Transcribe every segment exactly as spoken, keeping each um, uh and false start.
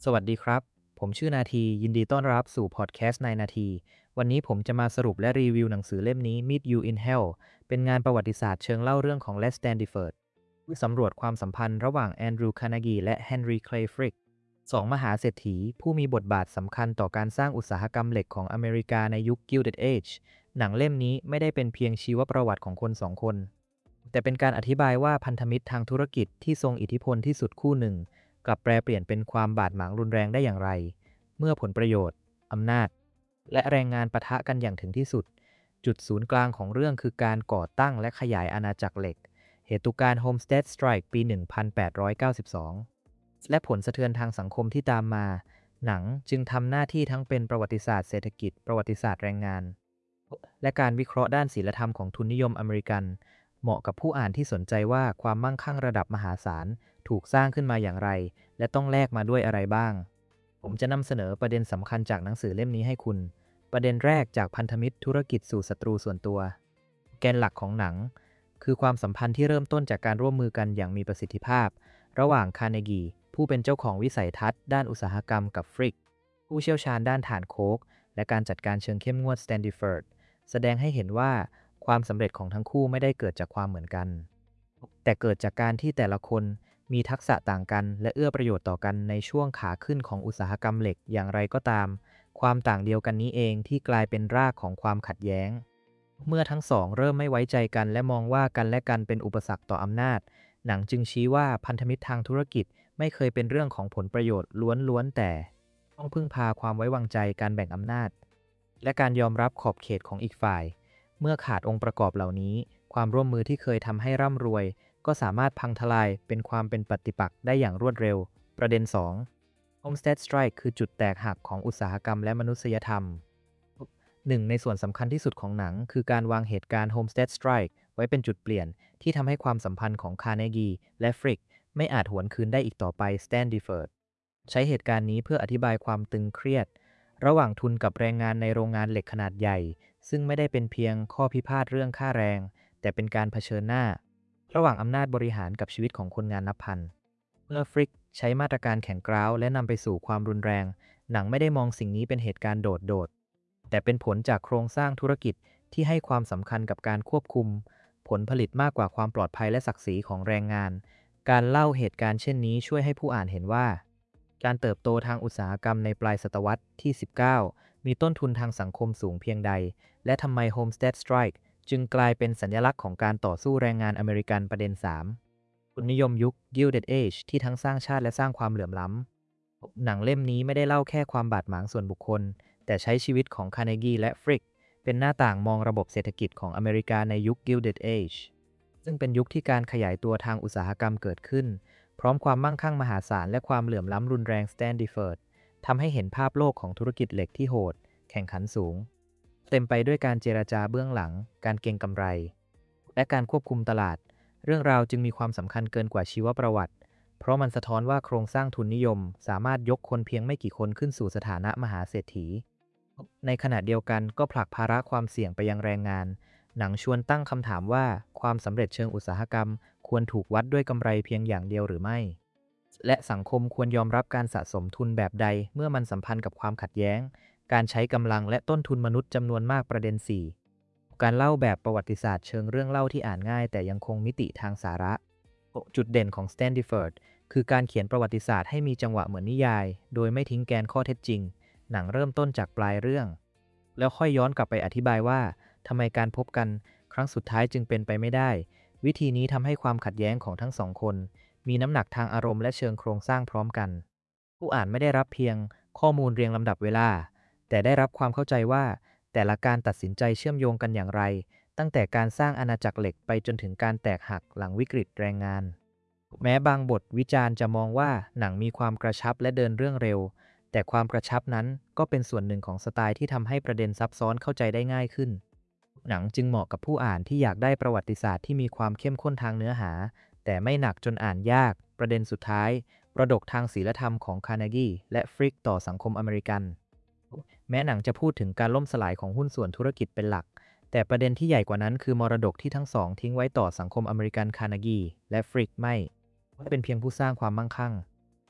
สวัสดีครับ ผมชื่อนาทียินดีต้อนรับสู่พอดแคสต์ในนาที วันนี้ผมจะมาสรุปและรีวิวหนังสือเล่มนี้ Meet You in Hell เป็นงานประวัติศาสตร์เชิงเล่าเรื่องของ Les Standiford ที่สำรวจความสัมพันธ์ระหว่างแอนดรูว์คาร์เนกีและเฮนรี่เคลย์ฟริกสองมหาเศรษฐีผู้มีบทบาทสำคัญต่อการสร้างอุตสาหกรรมเหล็กของอเมริกาในยุค Gilded Age หนังเล่มนี้ไม่ได้เป็นเพียงชีวประวัติของคนสองคน แต่เป็นการอธิบายว่าพันธมิตรทางธุรกิจที่ทรงอิทธิพลที่สุดคู่หนึ่งกลับแปรเปลี่ยนเป็นความบาดหมางรุนแรงได้อย่างไร เมื่อผลประโยชน์ อำนาจ และแรงงานปะทะกันอย่างถึงที่สุด จุดศูนย์กลางของเรื่องคือการก่อตั้งและขยายอาณาจักรเหล็ก เหตุการณ์ Homestead Strike ปี หนึ่งพันแปดร้อยเก้าสิบสอง และผลสะเทือนทางสังคมที่ตามมา หนังจึงทำหน้าที่ทั้งเป็นประวัติศาสตร์เศรษฐกิจ ประวัติศาสตร์แรงงาน และการวิเคราะห์ด้านศีลธรรมของทุนนิยมอเมริกัน เหมาะกับผู้อ่านที่สนใจว่าความมั่งคั่งระดับมหาศาลถูกสร้างขึ้นมาอย่างไร และต้องแลกมาด้วยอะไรบ้าง ผมจะนำเสนอประเด็นสำคัญจากหนังสือเล่มนี้ให้คุณ ประเด็นแรกจากพันธมิตรธุรกิจสู่ศัตรูส่วนตัว แกนหลักของหนัง คือความสัมพันธ์ที่เริ่มต้นจากการร่วมมือกันอย่างมีประสิทธิภาพ ระหว่างคาร์เนกีผู้เป็นเจ้าของวิสัยทัศน์ด้านอุตสาหกรรมกับฟริกผู้เชี่ยวชาญด้านถ่านโคกและการจัดการเชิงเข้มงวดสแตนดิฟอร์ดแสดงให้เห็นว่าความสำเร็จของทั้งคู่ไม่ได้เกิดจากความเหมือนกัน แต่เกิดจากการที่แต่ละคนมีทักษะต่างกันและเอื้อประโยชน์ต่อกันในช่วงขาขึ้นของอุตสาหกรรมเหล็กอย่างไรก็ตาม ความต่างเดียวกันนี้เองที่กลายเป็นรากของความขัดแย้ง เมื่อทั้งสองเริ่มไม่ไว้ใจกันและมองว่ากันและกันเป็นอุปสรรคต่ออำนาจ หนังจึงชี้ว่าพันธมิตรทางธุรกิจไม่เคยเป็นเรื่องของผลประโยชน์ล้วนๆแต่ต้องพึ่งพาความไว้วางใจการแบ่งอำนาจ และการยอมรับขอบเขตของอีกฝ่าย เมื่อขาดองค์ประกอบเหล่านี้ ความร่วมมือที่เคยทำให้ร่ำรวย ก็สามารถพังทลายเป็นความเป็นปฏิปักษ์ได้อย่างรวดเร็ว ประเด็น สอง Homestead Strike คือจุดแตกหักของอุตสาหกรรมและมนุษยธรรม หนึ่งในส่วนสำคัญที่สุดของหนังคือการวางเหตุการณ์ Homestead Strike ไว้เป็นจุดเปลี่ยนที่ทำให้ความสัมพันธ์ของคาร์เนกีและฟริกไม่อาจหวนคืนได้อีกต่อไป Standiford ใช้เหตุการณ์นี้เพื่ออธิบายความตึงเครียดระหว่างทุนกับแรงงานในโรงงานเหล็กขนาดใหญ่ซึ่งไม่ได้เป็นเพียงข้อพิพาทเรื่องค่าแรงแต่เป็นการเผชิญหน้าระหว่างอำนาจบริหารกับชีวิตของคนงานนับพันเมื่อฟริกใช้มาตรการแข็งกร้าวและนำไปสู่ความรุนแรงหนังไม่ได้มองสิ่งนี้เป็นเหตุการณ์โดดๆแต่เป็นผลจากโครงสร้างธุรกิจที่ให้ความสำคัญกับการควบคุมผลผลิตมากกว่าความปลอดภัยและศักดิ์ศรีของแรงงานการเล่าเหตุการณ์เช่นนี้ช่วยให้ผู้อ่านเห็นว่าการเติบโตทางอุตสาหกรรมในปลายศตวรรษที่ สิบเก้า มีต้นทุนทางสังคมสูงเพียงใดและทำไม Homestead Strike จึงกลายเป็นสัญลักษณ์ของการต่อสู้แรงงานอเมริกันประเด็น สาม ทุนนิยมยุค Gilded Age ที่ทั้งสร้างชาติและสร้างความเหลื่อมล้ำหนังเล่มนี้ไม่ได้เล่าแค่ความบาดหมางส่วนบุคคลแต่ใช้ชีวิตของคาร์เนกีและฟริกเป็นหน้าต่างมองระบบเศรษฐกิจของอเมริกาในยุค Gilded Age ซึ่งเป็นยุคที่การขยายตัวทางอุตสาหกรรมเกิดขึ้นพร้อมความมั่งคั่งมหาศาลและความเหลื่อมล้ำรุนแรง Standiford ทำให้เห็นภาพโลกของธุรกิจเหล็กที่โหดแข่งขันสูงเต็มไปด้วยการเจรจาเบื้องหลังการเก็งกำไรและการควบคุมตลาดเรื่องราวจึงมีความสำคัญเกินกว่าชีวประวัติเพราะมันสะท้อนว่าโครงสร้างทุนนิยมสามารถยกคนเพียงไม่กี่คนขึ้นสู่สถานะมหาเศรษฐีในขณะเดียวกันก็ผลักภาระความเสี่ยงไปยังแรงงานหนังชวนตั้งคำถามว่าความสำเร็จเชิงอุตสาหกรรมควรถูกวัดด้วยกำไรเพียงอย่างเดียวหรือไม่และสังคมควรยอมรับการสะสมทุนแบบใดเมื่อมันสัมพันธ์กับความขัดแย้งการใช้กำลังและต้นทุนมนุษย์จำนวนมากประเด็น สี่ การเล่าแบบประวัติศาสตร์เชิงเรื่องเล่าที่อ่านง่ายแต่ยังคงมิติทางสาระจุดเด่นของ Standiford คือการเขียนประวัติศาสตร์ให้มีจังหวะเหมือนนิยายโดยไม่ทิ้งแกนข้อเท็จจริงหนังเริ่มต้นจากปลายเรื่องแล้วค่อยย้อนกลับไปอธิบายว่าทำไมการพบกันครั้งสุดท้ายจึงเป็นไปไม่ได้วิธีนี้ทำให้ความขัดแย้งของทั้งสองคนมีน้ำหนักทางอารมณ์และเชิงโครงสร้างพร้อมกันผู้อ่านไม่ได้รับเพียงข้อมูลเรียงลำดับเวลาแต่ได้รับความเข้าใจว่าแต่ละการตัดสินใจเชื่อมโยงกันอย่างไรตั้งแต่การสร้างอาณาจักรเหล็กไปจนถึงการแตกหักหลังวิกฤตแรงงานแม้บางบทวิจารณ์จะมองว่าหนังมีความกระชับและเดินเรื่องเร็วแต่ความกระชับนั้นก็เป็นส่วนหนึ่งของสไตล์ที่ทำให้ประเด็นซับซ้อนเข้าใจได้ง่ายขึ้นหนังจึงเหมาะกับผู้อ่านที่อยากได้ประวัติศาสตร์ที่มีความเข้มข้นทางเนื้อหาแต่ไม่หนักจนอ่านยากประเด็นสุดท้ายประดกทางศีลธรรมของคาร์เนกีและฟริกต่อสังคมอเมริกันแม้หนังจะพูดถึงการล่มสลายของหุ้นส่วนธุรกิจเป็นหลักแต่ประเด็นที่ใหญ่กว่านั้นคือมรดกที่ทั้งสองทิ้งไว้ต่อสังคมอเมริกันคาร์เนกีและฟริกไม่เป็นเพียงผู้สร้างความมั่งคั่ง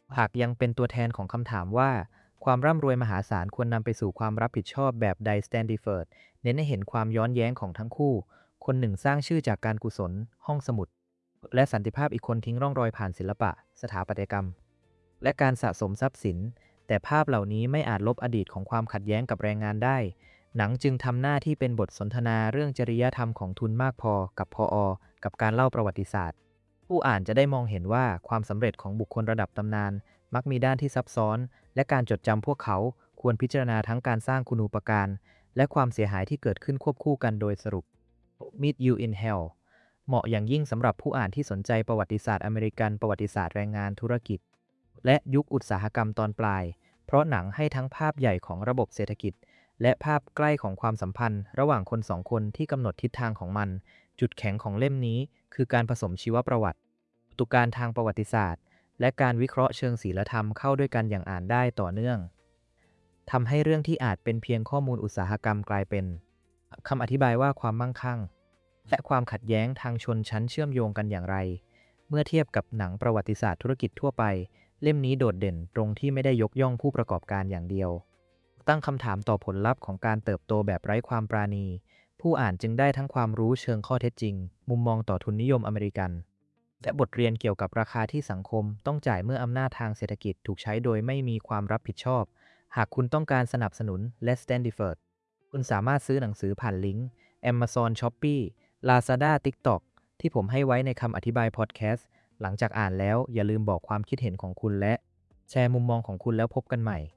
หากยังเป็นตัวแทนของคำถามว่าความร่ำรวยมหาศาลควรนำไปสู่ความรับผิดชอบแบบใด Standiford เน้นให้เห็นความย้อนแย้งของทั้งคู่คนหนึ่งสร้างชื่อจากการกุศลห้องสมุดและสันติภาพอีกคนทิ้งร่องรอยผ่านศิลปะสถาปัตยกรรมและการสะสมทรัพย์สินแต่ภาพเหล่านี้ไม่อาจลบอดีตของความขัดแย้งกับแรงงานได้หนังจึงทำหน้าที่เป็นบทสนทนาเรื่องจริยธรรมของทุนมากพอกับพออกับการเล่าประวัติศาสตร์ผู้อ่านจะได้มองเห็นว่าความสำเร็จของบุคคลระดับตำนานมักมีด้านที่ซับซ้อนและการจดจำพวกเขาควรพิจารณาทั้งการสร้างคุณูปการและความเสียหายที่เกิดขึ้นควบคู่กันโดยสรุป Meet You in Hell เหมาะอย่างยิ่งสำหรับผู้อ่านที่สนใจประวัติศาสตร์อเมริกันประวัติศาสตร์แรงงานธุรกิจและยุคอุตสาหกรรมตอนปลายเพราะหนังให้ทั้งภาพใหญ่ของระบบเศรษฐกิจและภาพใกล้ของความสัมพันธ์ระหว่างคนสองคนที่กำหนดทิศทางของมันจุดแข็งของเล่มนี้คือการผสมชีวประวัติตุการทางประวัติศาสตร์และการวิเคราะห์เชิงศีลธรรมเข้าด้วยกันอย่างอ่านได้ต่อเนื่องทำให้เรื่องที่อาจเป็นเพียงข้อมูลอุตสาหกรรมกลายเป็นคำอธิบายว่าความมั่งคั่งและความขัดแย้งทางชนชั้นเชื่อมโยงกันอย่างไรเมื่อเทียบกับหนังประวัติศาสตร์ธุรกิจทั่วไปเล่มนี้โดดเด่นตรงที่ไม่ได้ยกย่องผู้ประกอบการอย่างเดียวตั้งคำถามต่อผลลัพธ์ของการเติบโตแบบไร้ความปราณีผู้อ่านจึงได้ทั้งความรู้เชิงข้อเท็จจริงมุมมองต่อทุนนิยมอเมริกันและบทเรียนเกี่ยวกับราคาที่สังคมต้องจ่ายเมื่ออำนาจทางเศรษฐกิจถูกใช้โดยไม่มีความรับผิดชอบหากคุณต้องการสนับสนุน Less Than Deferred คุณสามารถซื้อหนังสือผ่านลิงก์ Amazon Shopee Lazada TikTok ที่ผมให้ไว้ในคำอธิบายพอดแคสต์หลังจากอ่านแล้วอย่าลืมบอกความคิดเห็นของคุณและแชร์มุมมองของคุณแล้วพบกันใหม่